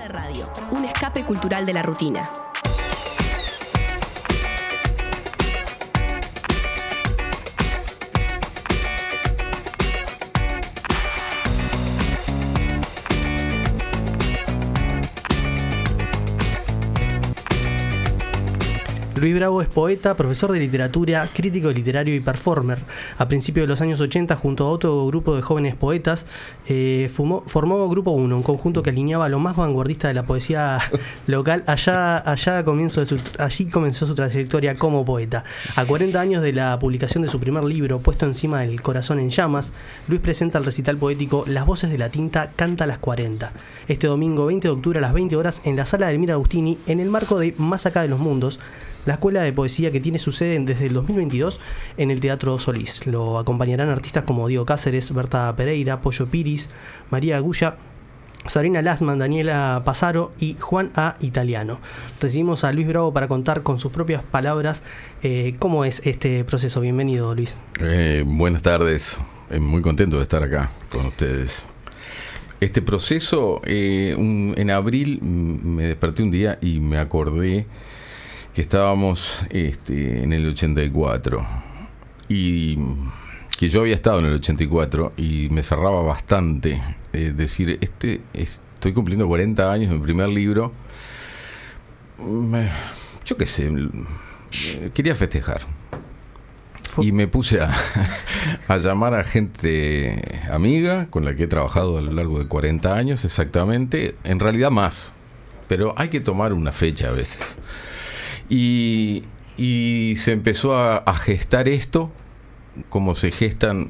de radio, un escape cultural de la rutina. Luis Bravo es poeta, profesor de literatura, crítico literario y performer. A principios de los años 80, junto a otro grupo de jóvenes poetas, formó Grupo 1, un conjunto que alineaba lo más vanguardista de la poesía local. Allí comenzó su trayectoria como poeta. A 40 años de la publicación de su primer libro, Puesto encima del corazón en llamas, Luis presenta el recital poético Las voces de la tinta canta a las 40. Este domingo 20 de octubre a las 20 horas en la sala de Elmira Agustini, en el marco de Más Acá de los Mundos, la escuela de poesía que tiene su sede desde el 2022 en el Teatro Solís. Lo acompañarán artistas como Diego Cáceres, Berta Pereira, Pollo Piris, María Agulla, Sabrina Lasman, Daniela Pasaro y Juan A. Italiano. Recibimos a Luis Bravo para contar con sus propias palabras cómo es este proceso. Bienvenido, Luis. Buenas tardes, muy contento de estar acá con ustedes. Este proceso, en abril me desperté un día y me acordé que estábamos en el 84 y que yo había estado en el 84 y me cerraba bastante decir, estoy cumpliendo 40 años de mi primer libro. Yo qué sé, quería festejar y me puse a llamar a gente amiga con la que he trabajado a lo largo de 40 años exactamente, en realidad más, pero hay que tomar una fecha a veces. Y se empezó a gestar esto como se gestan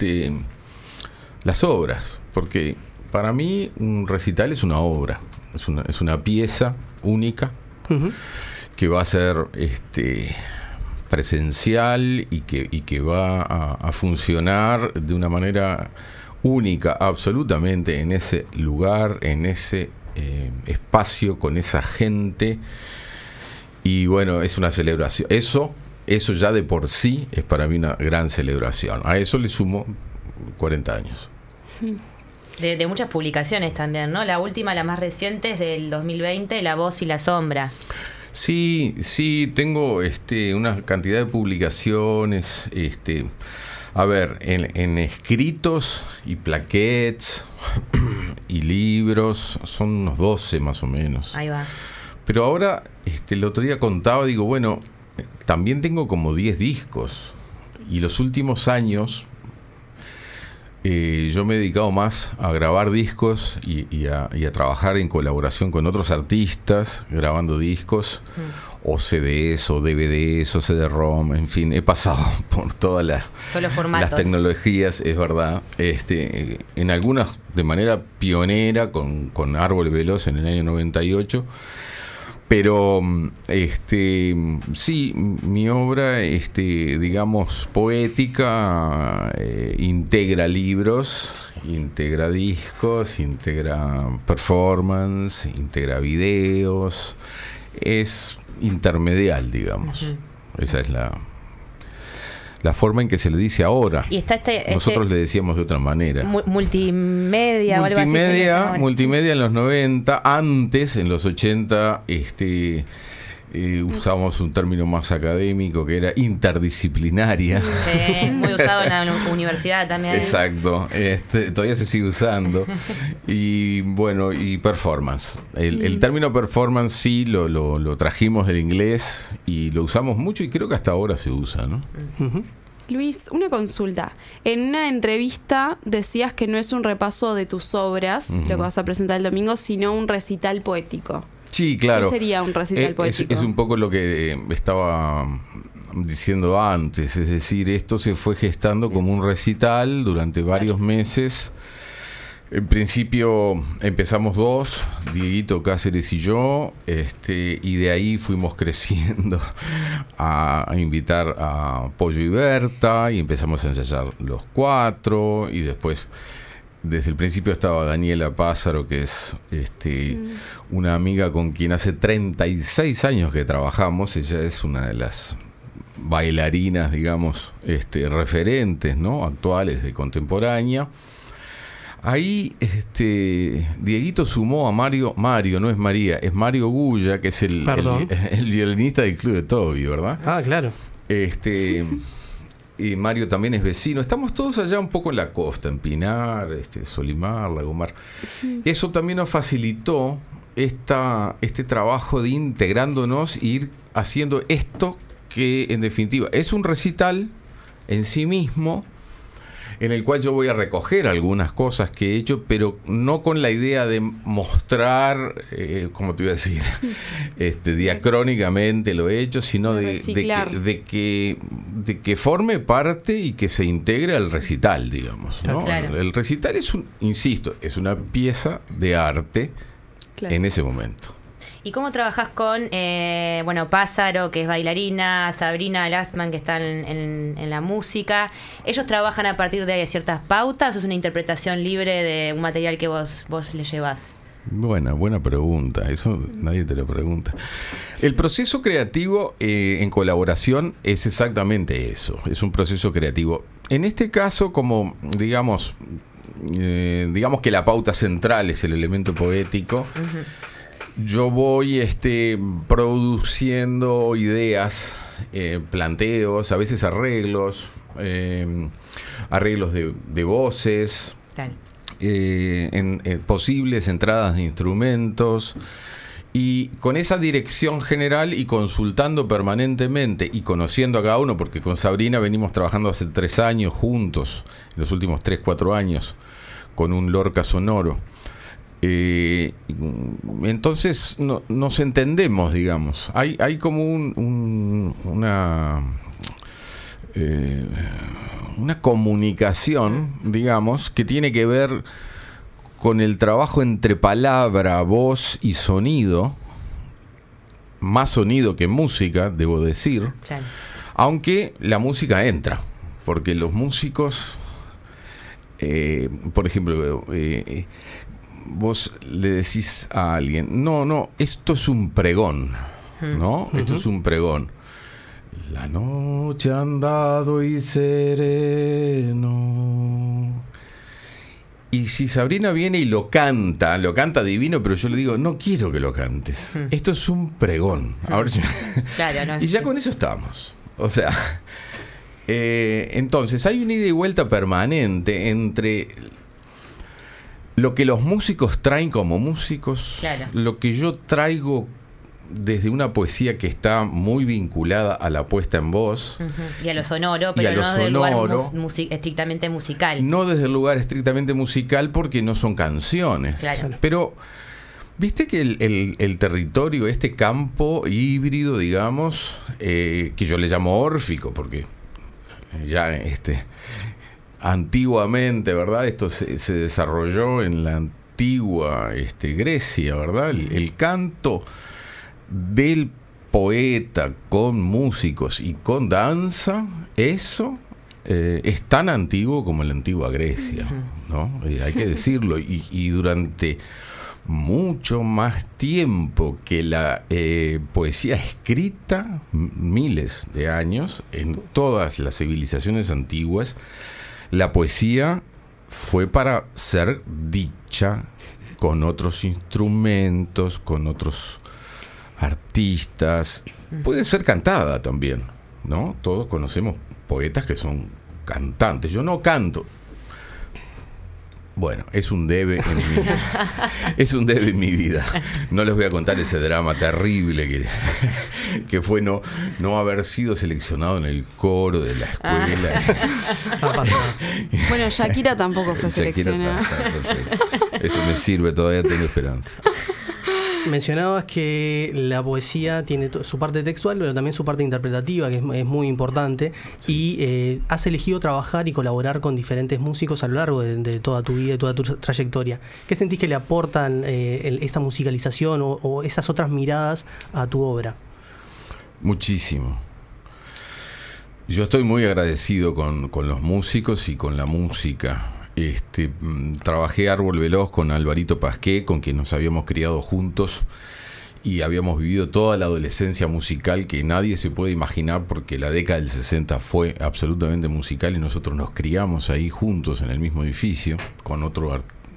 las obras, porque para mí un recital es una obra, es una pieza única, uh-huh, que va a ser presencial y que va a funcionar de una manera única absolutamente en ese lugar, en ese espacio, con esa gente. Y bueno, es una celebración. Eso ya de por sí es para mí una gran celebración. A eso le sumo 40 años. De muchas publicaciones también, ¿no? La última, la más reciente, es del 2020, La voz y la sombra. Sí, tengo una cantidad de publicaciones, a ver, en escritos y plaquettes y libros, son unos 12 más o menos. Ahí va. Pero ahora, el otro día contaba, digo, bueno, también tengo como 10 discos. Y los últimos años yo me he dedicado más a grabar discos y a trabajar en colaboración con otros artistas, grabando discos, o CDs, o DVDs, o CD-ROM, en fin, he pasado por todas las tecnologías, es verdad. En algunas de manera pionera, con Árbol Veloz en el año 98. Pero sí, mi obra, digamos, poética, integra libros, integra discos, integra performance, integra videos, es intermedial, digamos. Uh-huh. Esa es la forma en que se le dice ahora. Y está nosotros le decíamos de otra manera. Multimedia o algo así. Multimedia en los 90, antes, en los 80, usábamos un término más académico que era interdisciplinaria. Sí, muy usado en la universidad también. Exacto, todavía se sigue usando. Y bueno, y performance. El término performance sí lo trajimos del inglés y lo usamos mucho y creo que hasta ahora se usa, ¿no? Uh-huh. Luis, una consulta. En una entrevista decías que no es un repaso de tus obras, uh-huh, lo que vas a presentar el domingo, sino un recital poético. Sí, claro. ¿Qué sería un recital poético? Es un poco lo que estaba diciendo antes, es decir, esto se fue gestando como un recital durante varios meses. En principio empezamos 2, Dieguito Cáceres y yo, y de ahí fuimos creciendo a invitar a Pollo y Berta, y empezamos a ensayar los 4, y después desde el principio estaba Daniela Pasaro, que es una amiga con quien hace 36 años que trabajamos. Ella es una de las bailarinas, digamos, referentes, ¿no?, actuales de contemporánea. Ahí Dieguito sumó a Mario, no es María, es Mario Gulla, que es el violinista del Club de Toby, ¿verdad? Ah, claro. Y Mario también es vecino. Estamos todos allá un poco en la costa, en Pinar, Solimar, Lagomar. Eso también nos facilitó este trabajo de integrándonos e ir haciendo esto que en definitiva es un recital en sí mismo, en el cual yo voy a recoger algunas cosas que he hecho, pero no con la idea de mostrar, como te iba a decir, diacrónicamente lo he hecho, sino de que forme parte y que se integre al recital, digamos, ¿no? Claro. El recital insisto, es una pieza de arte en ese momento. ¿Y cómo trabajás con, Pázaro, que es bailarina, Sabrina Lastman, que está en la música? ¿Ellos trabajan a partir de ciertas pautas o es una interpretación libre de un material que vos le llevás? Buena pregunta. Eso nadie te lo pregunta. El proceso creativo en colaboración es exactamente eso. Es un proceso creativo. En este caso, como digamos que la pauta central es el elemento poético. Yo voy produciendo ideas, planteos, a veces arreglos de voces, posibles entradas de instrumentos, y con esa dirección general y consultando permanentemente y conociendo a cada uno, porque con Sabrina venimos trabajando hace 3 años juntos, en los últimos 3-4 años, con un Lorca sonoro. Entonces nos entendemos, digamos. Hay como una comunicación, digamos, que tiene que ver con el trabajo entre palabra, voz y sonido, más sonido que música, debo decir, Claro. Aunque la música entra, porque los músicos, por ejemplo, vos le decís a alguien, no, esto es un pregón, ¿no? Esto es un pregón. La noche ha andado y sereno. Y si Sabrina viene y lo canta divino, pero yo le digo, no quiero que lo cantes. Esto es un pregón. Ahora sí. Claro, no. Y ya con eso estamos. O sea, entonces hay una ida y vuelta permanente entre lo que los músicos traen como músicos, Claro. lo que yo traigo desde una poesía que está muy vinculada a la puesta en voz. Y a lo sonoro, Y a pero lo no del lugar sonoro. estrictamente musical. No desde el lugar estrictamente musical, porque no son canciones. Claro. Pero viste que el territorio, este campo híbrido, digamos, que yo le llamo órfico, porque ya antiguamente, ¿verdad? Esto se desarrolló en la antigua Grecia, ¿verdad? El canto del poeta con músicos y con danza, eso es tan antiguo como la antigua Grecia, ¿no? Hay que decirlo. Y durante mucho más tiempo que la poesía escrita, miles de años, en todas las civilizaciones antiguas, la poesía fue para ser dicha con otros instrumentos, con otros artistas. Puede ser cantada también, ¿no? Todos conocemos poetas que son cantantes. Yo no canto. Bueno, es un debe en mi vida. No les voy a contar ese drama terrible que fue no haber sido seleccionado en el coro de la escuela. Bueno, Shakira tampoco fue seleccionada. Eso me sirve, todavía tengo esperanza. Mencionabas que la poesía tiene su parte textual, pero también su parte interpretativa, que es muy importante. Sí. Y has elegido trabajar y colaborar con diferentes músicos a lo largo de toda tu vida y toda tu trayectoria. ¿Qué sentís que le aportan esta musicalización o esas otras miradas a tu obra? Muchísimo. Yo estoy muy agradecido con los músicos y con la música. Trabajé Árbol Veloz con Alvarito Pasqué, con quien nos habíamos criado juntos y habíamos vivido toda la adolescencia musical que nadie se puede imaginar, porque la década del 60 fue absolutamente musical y nosotros nos criamos ahí juntos en el mismo edificio con otro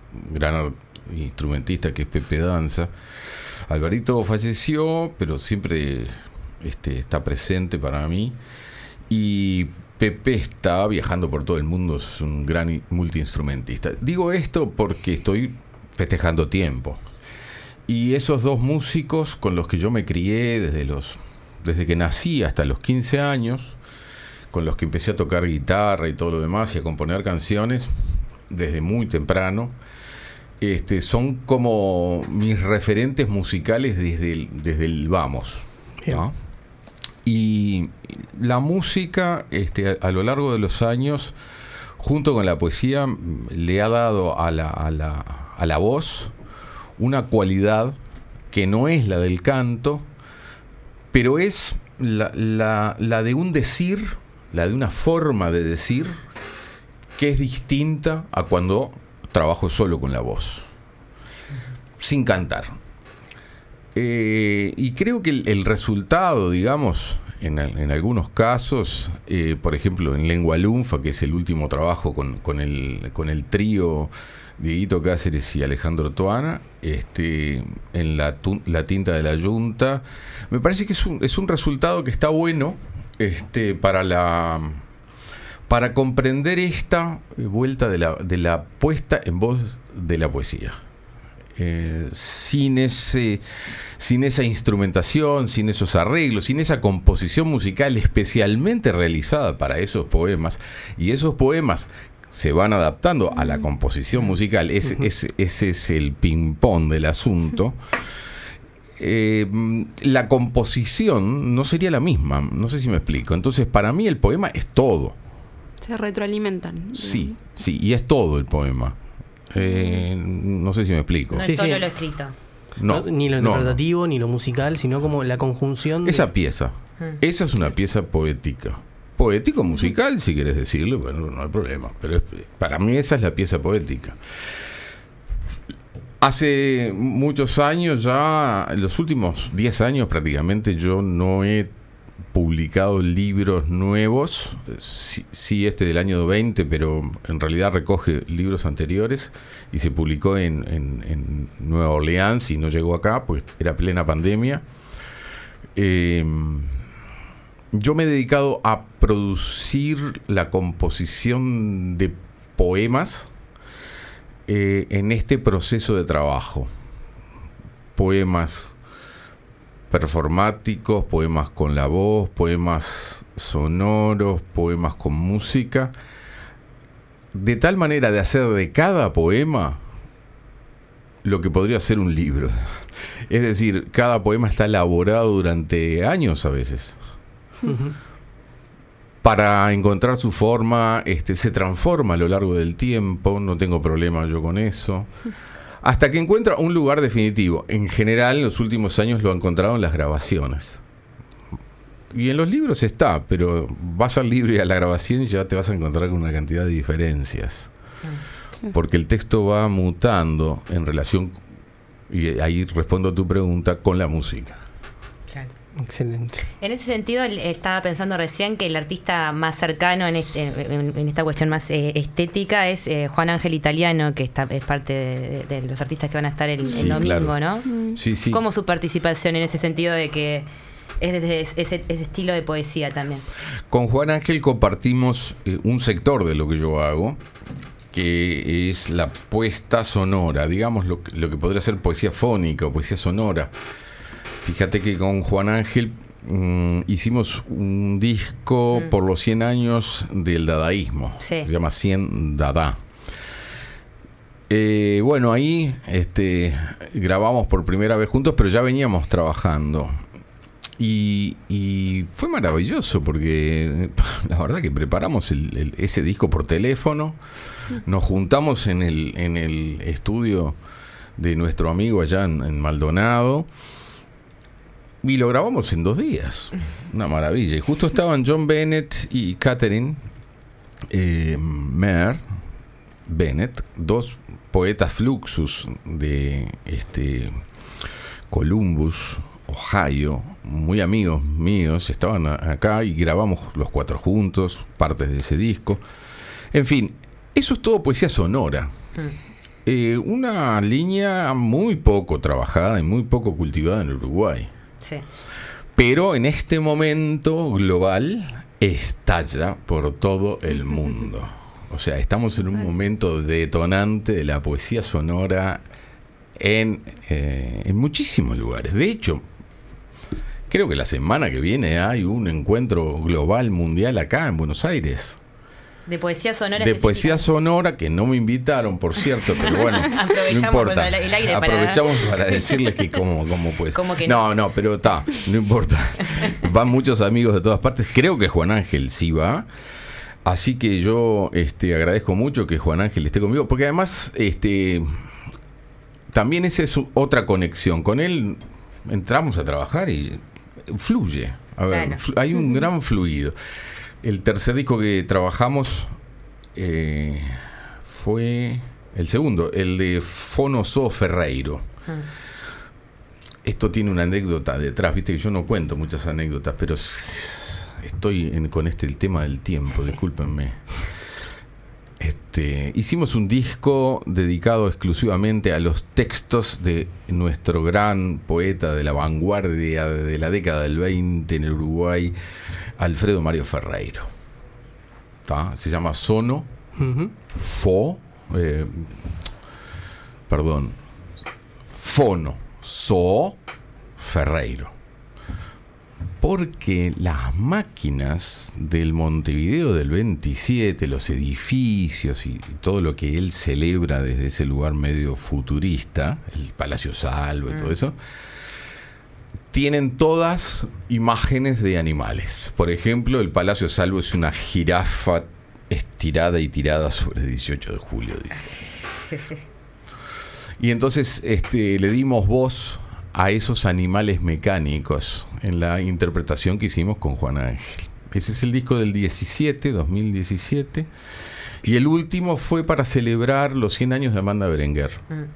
gran instrumentista que es Pepe Danza. Alvarito falleció, pero siempre está presente para mí. Y Pepe está viajando por todo el mundo, es un gran multiinstrumentista. Digo esto porque estoy festejando tiempo. Y esos dos músicos con los que yo me crié desde que nací hasta los 15 años, con los que empecé a tocar guitarra y todo lo demás y a componer canciones desde muy temprano, son como mis referentes musicales desde el vamos, ¿no? Y la música, a lo largo de los años, junto con la poesía, le ha dado a la voz una cualidad que no es la del canto, pero es la de un decir, la de una forma de decir que es distinta a cuando trabajo solo con la voz, sin cantar. Y creo que el resultado, digamos, en algunos casos, por ejemplo, en Lengua Lunfa, que es el último trabajo con el trío Dieguito Cáceres y Alejandro Toana, en la tinta de la Yunta, me parece que es un resultado que está bueno para comprender esta vuelta de la puesta en voz de la poesía. Sin esa instrumentación, sin esos arreglos, sin esa composición musical especialmente realizada para esos poemas, y esos poemas se van adaptando a la composición musical, ese es el ping-pong del asunto. La composición no sería la misma, no sé si me explico. Entonces, para mí el poema es todo. Se retroalimentan. Sí, y es todo el poema. No sé si me explico. No es solo lo escrito. No, ni lo interpretativo, ni lo musical, sino como la conjunción. Esa pieza. Esa es una pieza poética. Poético-musical, si querés decirlo, bueno, no hay problema. Pero para mí esa es la pieza poética. Hace muchos años ya, en los últimos 10 años prácticamente, yo no he publicado libros nuevos. Sí, del año 20, pero en realidad recoge libros anteriores y se publicó en Nueva Orleans y no llegó acá, pues era plena pandemia. Yo me he dedicado a producir la composición de poemas en este proceso de trabajo. Poemas performáticos, poemas con la voz, poemas sonoros, poemas con música, de tal manera de hacer de cada poema lo que podría ser un libro. Es decir, cada poema está elaborado durante años a veces. Para encontrar su forma, se transforma a lo largo del tiempo, no tengo problema yo con eso, hasta que encuentra un lugar definitivo. En general, en los últimos años lo he encontrado en las grabaciones. Y en los libros está, pero vas al libro y a la grabación y ya te vas a encontrar con una cantidad de diferencias. Porque el texto va mutando en relación, y ahí respondo a tu pregunta, con la música. Excelente. En ese sentido, estaba pensando recién que el artista más cercano en esta cuestión más estética es Juan Ángel Italiano, que es parte de los artistas que van a estar el domingo, claro. ¿No? Sí. ¿Cómo su participación en ese sentido de que es desde ese estilo de poesía también? Con Juan Ángel compartimos un sector de lo que yo hago, que es la puesta sonora, digamos lo que podría ser poesía fónica o poesía sonora. Fíjate que con Juan Ángel hicimos un disco por los 100 años del dadaísmo. Sí. Se llama 100 Dada. Bueno, ahí grabamos por primera vez juntos, pero ya veníamos trabajando. Y fue maravilloso porque la verdad que preparamos ese disco por teléfono. Nos juntamos en el estudio de nuestro amigo allá en Maldonado. Y lo grabamos en 2 días. Una maravilla. Y justo estaban John Bennett y Catherine Mayer Bennett, 2 poetas fluxus de Columbus, Ohio, muy amigos míos. Estaban acá y grabamos los 4 juntos, partes de ese disco. En fin, eso es todo poesía sonora. una línea muy poco trabajada y muy poco cultivada en Uruguay. Sí. Pero en este momento global estalla por todo el mundo. O sea, estamos en un momento detonante de la poesía sonora en muchísimos lugares. De hecho, creo que la semana que viene hay un encuentro global mundial acá en Buenos Aires. De poesía sonora. De poesía sonora, que no me invitaron, por cierto, pero bueno, no importa. El aire aprovechamos para decirles que cómo pues. No, pero está, no importa. Van muchos amigos de todas partes. Creo que Juan Ángel sí va. Así que yo agradezco mucho que Juan Ángel esté conmigo, porque además también esa es otra conexión. Con él entramos a trabajar y fluye. A ver, claro. Hay un gran fluido. El tercer disco que trabajamos fue el segundo, el de Fono So Ferreiro. Esto tiene una anécdota detrás, viste que yo no cuento muchas anécdotas, pero estoy con el tema del tiempo, discúlpenme. Hicimos un disco dedicado exclusivamente a los textos de nuestro gran poeta de la vanguardia de la década del 20 en Uruguay, Alfredo Mario Ferreiro. ¿Tá? Se llama Sono, Fono So Ferreiro. Porque las máquinas del Montevideo del 27, los edificios y todo lo que él celebra desde ese lugar medio futurista, el Palacio Salvo y todo eso, tienen todas imágenes de animales. Por ejemplo, el Palacio Salvo es una jirafa estirada y tirada sobre el 18 de julio, dice. Y entonces le dimos voz a esos animales mecánicos en la interpretación que hicimos con Juan Ángel. Ese es el disco del 2017. Y el último fue para celebrar los 100 años de Amanda Berenguer,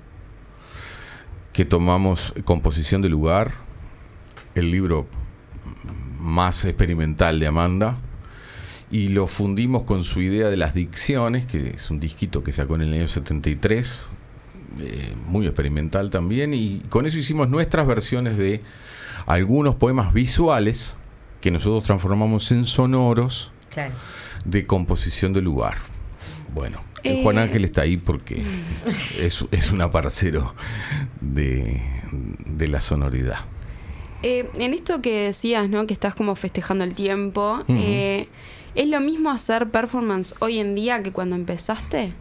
que tomamos Composición de Lugar, el libro más experimental de Amanda, y lo fundimos con su idea de las dicciones, que es un disquito que sacó en el año 73, muy experimental también, y con eso hicimos nuestras versiones de algunos poemas visuales que nosotros transformamos en sonoros, claro, de Composición de Lugar. Bueno, Juan Ángel está ahí porque es un aparcero de la sonoridad. En esto que decías, ¿no? Que estás como festejando el tiempo, ¿es lo mismo hacer performance hoy en día que cuando empezaste?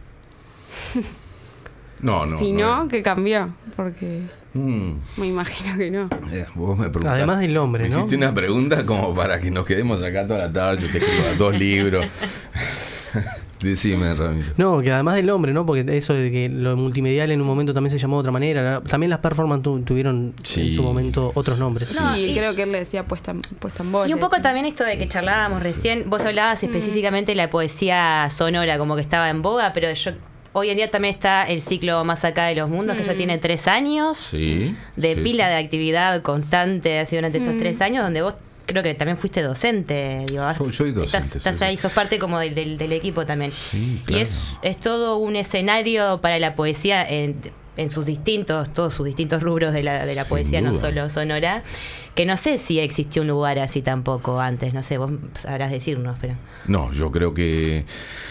No. Si no, ¿qué cambió? Porque me imagino que no. Vos me preguntás, además del hombre, ¿no? Me hiciste una pregunta como para que nos quedemos acá toda la tarde. Yo te escribo 2 libros. Decime, Ramiro. No, que además del hombre, ¿no? Porque eso de que lo multimedial en un momento también se llamó de otra manera. También las performance tuvieron en su momento otros nombres. No, sí, creo que él le decía puesta en voz. Y un poco también esto de que charlábamos recién. Vos hablabas específicamente de la poesía sonora, como que estaba en boga, pero hoy en día también está el ciclo Más Acá de los Mundos, que ya tiene 3 años de pila de actividad constante así durante estos 3 años, donde vos creo que también fuiste docente. Digo, soy docente. Estás ahí, sos parte como del equipo también. Sí, claro. Y es todo un escenario para la poesía en todos sus distintos rubros de la poesía, duda. No solo sonora, que no sé si existió un lugar así tampoco antes, no sé, vos sabrás decirnos, pero... No, yo creo que...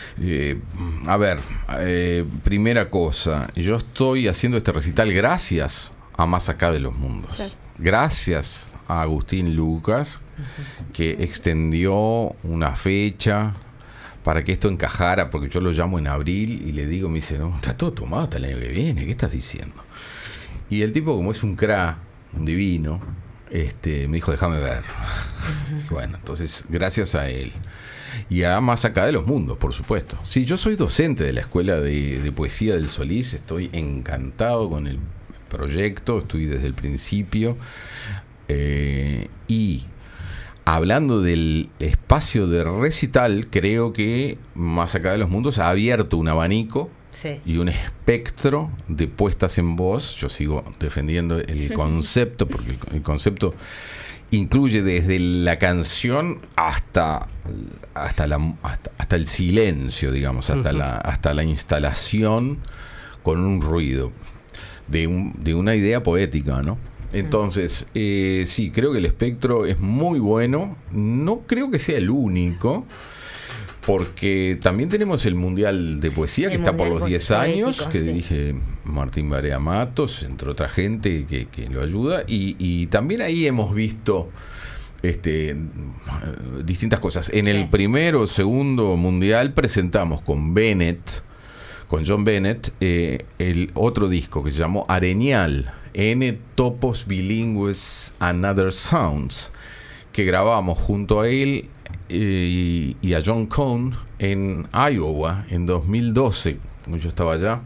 primera cosa, yo estoy haciendo este recital gracias a Más Acá de los Mundos. Claro. Gracias a Agustín Lucas, que extendió una fecha para que esto encajara, porque yo lo llamo en abril y le digo, me dice, no, está todo tomado hasta el año que viene, ¿qué estás diciendo? Y el tipo, como es un un divino, me dijo, déjame ver. Bueno, entonces, gracias a él. Y a Más Acá de los Mundos, por supuesto. Sí, yo soy docente de la Escuela de Poesía del Solís, estoy encantado con el proyecto, estoy desde el principio. Y hablando del espacio de recital, creo que Más Acá de los Mundos ha abierto un abanico y un espectro de puestas en voz. Yo sigo defendiendo el concepto, porque el concepto incluye desde la canción hasta el silencio, digamos, hasta la instalación con un ruido de una idea poética, ¿no? Entonces, sí, creo que el espectro es muy bueno. No creo que sea el único, porque también tenemos el Mundial de Poesía, que está por los 10 años, que dirige Martín Barea Matos, entre otra gente que lo ayuda. Y también ahí hemos visto distintas cosas. En el primero o segundo Mundial presentamos con John Bennett, el otro disco que se llamó Areñal, N Topos Bilingües and Other Sounds, que grabamos junto a él y a John Cohn en Iowa en 2012. Yo estaba allá.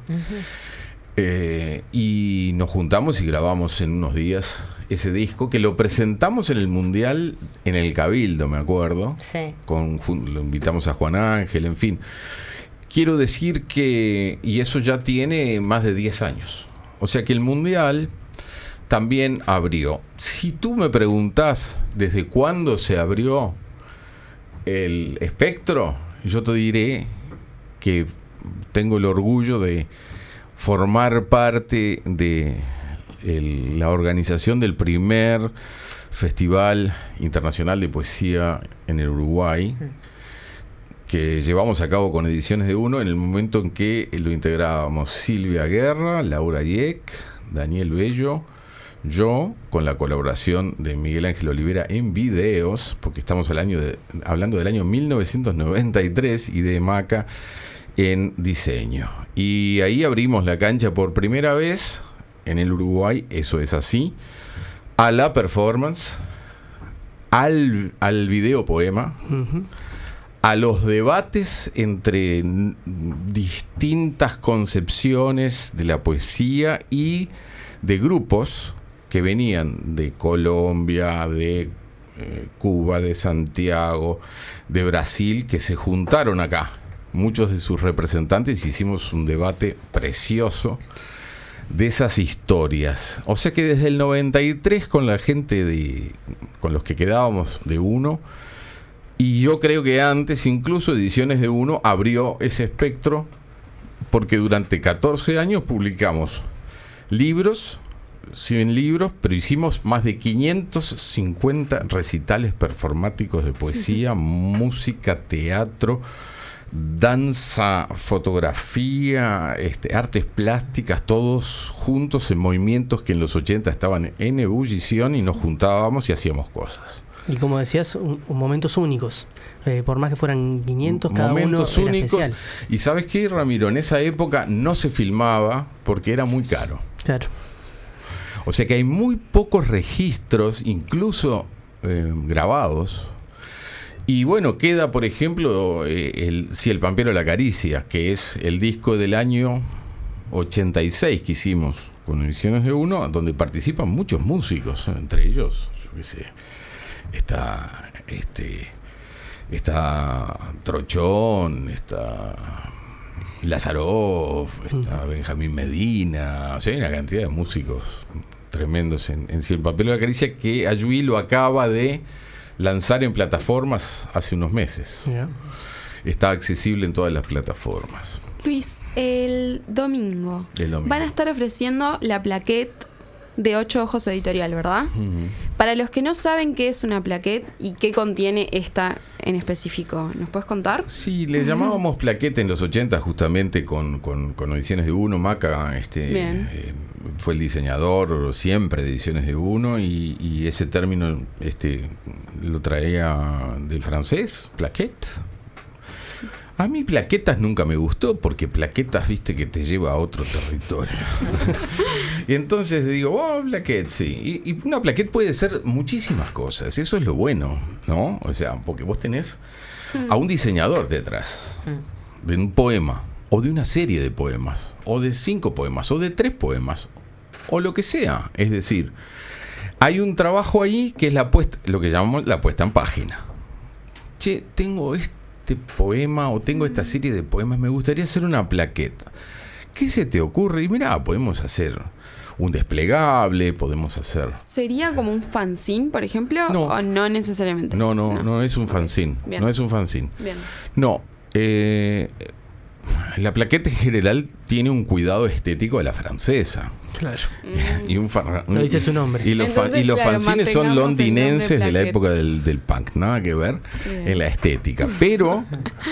Y nos juntamos y grabamos en unos días ese disco, que lo presentamos en el Mundial en el Cabildo, me acuerdo. Sí. Lo invitamos a Juan Ángel, en fin. Quiero decir que, y eso ya tiene más de 10 años. O sea que el Mundial también abrió. Si tú me preguntás desde cuándo se abrió el espectro, yo te diré que tengo el orgullo de formar parte de la organización del primer Festival Internacional de Poesía en el Uruguay, que llevamos a cabo con Ediciones de Uno en el momento en que lo integrábamos Silvia Guerra, Laura Yeck, Daniel Bello, yo, con la colaboración de Miguel Ángel Olivera en videos, porque estamos hablando del año 1993, y de Maca en diseño. Y ahí abrimos la cancha por primera vez en el Uruguay, eso es así, a la performance, al video poema, a los debates entre distintas concepciones de la poesía y de grupos que venían de Colombia, de Cuba, de Santiago, de Brasil, que se juntaron acá. Muchos de sus representantes, hicimos un debate precioso de esas historias. O sea que desde el 93 con la gente con los que quedábamos de Uno, y yo creo que antes incluso Ediciones de Uno abrió ese espectro, porque durante 14 años publicamos libros, 100 libros, pero hicimos más de 550 recitales performáticos de poesía, música, teatro, danza, fotografía, artes plásticas, todos juntos en movimientos que en los 80 estaban en ebullición, y nos juntábamos y hacíamos cosas. Y como decías, momentos únicos. Por más que fueran 500, cada momentos uno era únicos. especial. Y ¿sabes qué, Ramiro? En esa época no se filmaba porque era muy caro. Claro. O sea que hay muy pocos registros, incluso grabados. Y bueno, queda, por ejemplo, Si el Pampero la acaricia, que es el disco del año 86 que hicimos con Ediciones de Uno, donde participan muchos músicos, entre ellos, yo qué sé, está Trochón, está Lazarov, está Benjamín Medina, o sea, hay una cantidad de músicos tremendos en Si el Pampero la acaricia, que Ayuí lo acaba de lanzar en plataformas hace unos meses. Yeah. Está accesible en todas las plataformas. Luis, el domingo van a estar ofreciendo la plaquette de 8 Ojos Editorial, ¿verdad? Para los que no saben qué es una plaquette y qué contiene esta en específico, ¿nos puedes contar? Sí, le llamábamos plaquette en los 80 justamente con Ediciones de Uno. Maca fue el diseñador siempre de Ediciones de Uno, y ese término lo traía del francés, plaquette. A mí plaquetas nunca me gustó, porque plaquetas, viste, que te lleva a otro territorio. Y entonces digo, plaquette, sí. Y una plaquette puede ser muchísimas cosas, eso es lo bueno, ¿no? O sea, porque vos tenés a un diseñador detrás de un poema, o de una serie de poemas, o de 5 poemas, o de 3 poemas, o lo que sea. Es decir, hay un trabajo ahí que es lo que llamamos la puesta en página. Che, tengo este poema, o tengo esta serie de poemas, me gustaría hacer una plaqueta. ¿Qué se te ocurre? Y mirá, podemos hacer un desplegable, podemos hacer... ¿Sería como un fanzine, por ejemplo? No. ¿O no necesariamente? No es un fanzine. Bien. No es un fanzine. Bien. No. la plaqueta en general tiene un cuidado estético de la francesa. Claro. Y lo dice su nombre. Y los fanzines son londinenses de la época del punk, nada que ver en la estética. Pero,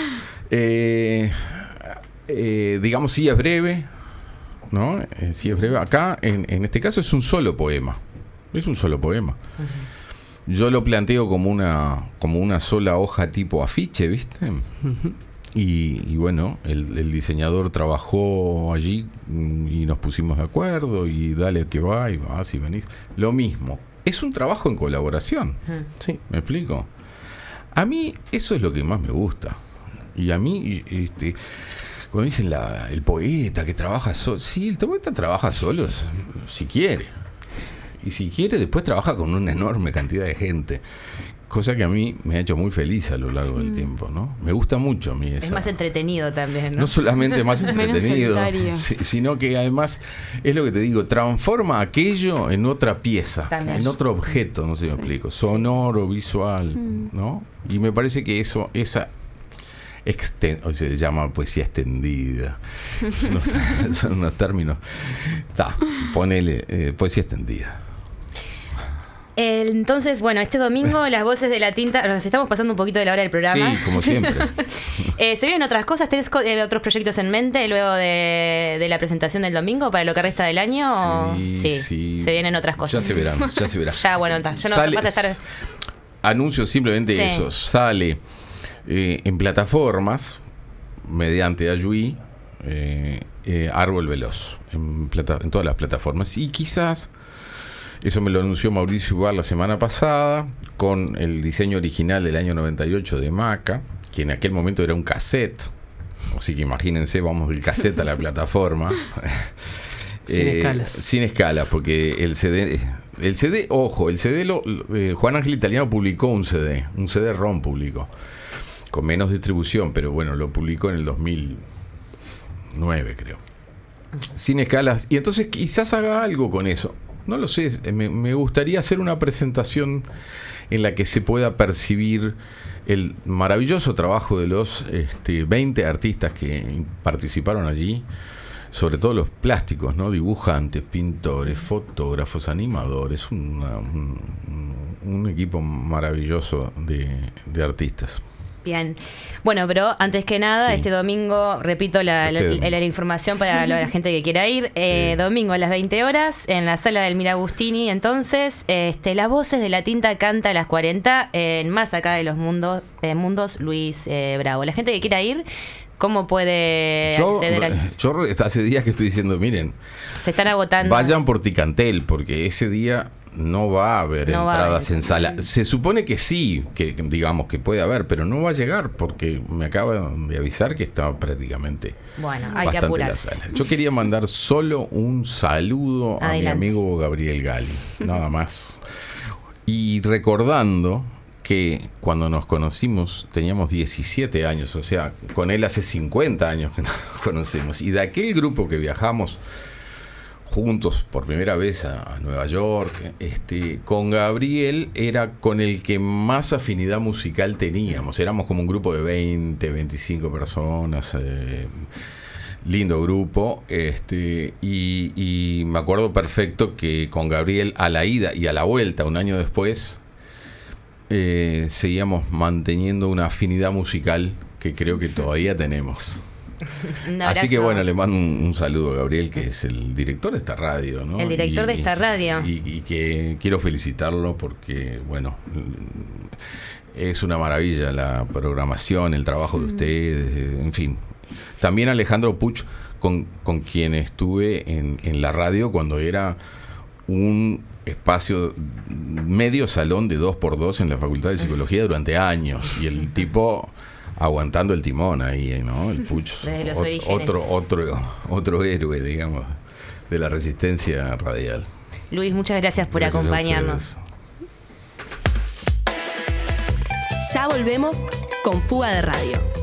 digamos, sí es breve, ¿no? Sí es breve. Acá, en este caso, es un solo poema. Es un solo poema. Yo lo planteo como una sola hoja tipo afiche, ¿viste? Y bueno, el diseñador trabajó allí y nos pusimos de acuerdo y dale que va y vas y venís. Lo mismo. Es un trabajo en colaboración. Sí. ¿Me explico? A mí eso es lo que más me gusta. Y a mí, cuando dicen el poeta que trabaja solo, sí, el poeta trabaja solo si quiere. Y si quiere, después trabaja con una enorme cantidad de gente. Cosa que a mí me ha hecho muy feliz a lo largo del tiempo, ¿no? Me gusta mucho a mí eso. Es más entretenido también, ¿no? No solamente más entretenido, sino que además, es lo que te digo, transforma aquello en otra pieza, en otro objeto, no sé si me explico, sonoro, visual, ¿no? Y me parece que esa se llama poesía extendida. Son unos términos. Ponele poesía extendida. Entonces, bueno, este domingo las voces de la tinta, nos estamos pasando un poquito de la hora del programa. Sí, como siempre. ¿Se vienen otras cosas? ¿Tenés otros proyectos en mente luego de la presentación del domingo para lo que resta del año? Sí. Se vienen otras cosas. Ya se verán. Ya, bueno, ya no vas a estar. Anuncio simplemente eso. Sale en plataformas mediante Ayui, Árbol Veloz, en todas las plataformas. Y quizás, eso me lo anunció Mauricio Ubar la semana pasada, con el diseño original del año 98 de Maca, que en aquel momento era un cassette. Así que imagínense, vamos del cassette a la plataforma. Sin escalas. Sin escalas, porque el CD, Juan Ángel Italiano publicó un CD-ROM publicó, con menos distribución, pero bueno, lo publicó en el 2009, creo. Sin escalas. Y entonces quizás haga algo con eso. No lo sé, me gustaría hacer una presentación en la que se pueda percibir el maravilloso trabajo de los 20 artistas que participaron allí, sobre todo los plásticos, ¿no? Dibujantes, pintores, fotógrafos, animadores, un equipo maravilloso de artistas. Bien. Bueno, pero antes que nada, este domingo, repito la información para la gente que quiera ir. Domingo a las 20 horas en la sala del Miragustini. Entonces, las voces de la tinta canta a las 40 en Más Acá de los Mundos, Luis Bravo. La gente que quiera ir, ¿cómo puede acceder Yo hace días que estoy diciendo, miren, se están agotando. Vayan por Ticantel, porque ese día no va a haber entradas en sala. Se supone que sí, que digamos que puede haber, pero no va a llegar porque me acaban de avisar que está prácticamente hay que apurarse. Yo quería mandar solo un saludo a mi amigo Gabriel Gali, nada más. Y recordando que cuando nos conocimos teníamos 17 años, o sea, con él hace 50 años que nos conocemos. Y de aquel grupo que viajamos juntos por primera vez a Nueva York, con Gabriel era con el que más afinidad musical teníamos. Éramos como un grupo de 20, 25 personas, lindo grupo, y me acuerdo perfecto que con Gabriel a la ida y a la vuelta, un año después, seguíamos manteniendo una afinidad musical que creo que todavía tenemos. Así que bueno, le mando un saludo a Gabriel, que es el director de esta radio, ¿no? El director de esta radio. Y que quiero felicitarlo porque, bueno, es una maravilla la programación, el trabajo de ustedes, en fin. También Alejandro Puch, con quien estuve en la radio cuando era un espacio, medio salón de 2x2 en la Facultad de Psicología durante años. Y el tipo aguantando el timón ahí, ¿no? El Puch, otro héroe, digamos, de la resistencia radial. Luis, muchas gracias por acompañarnos. Ya volvemos con Fuga de Radio.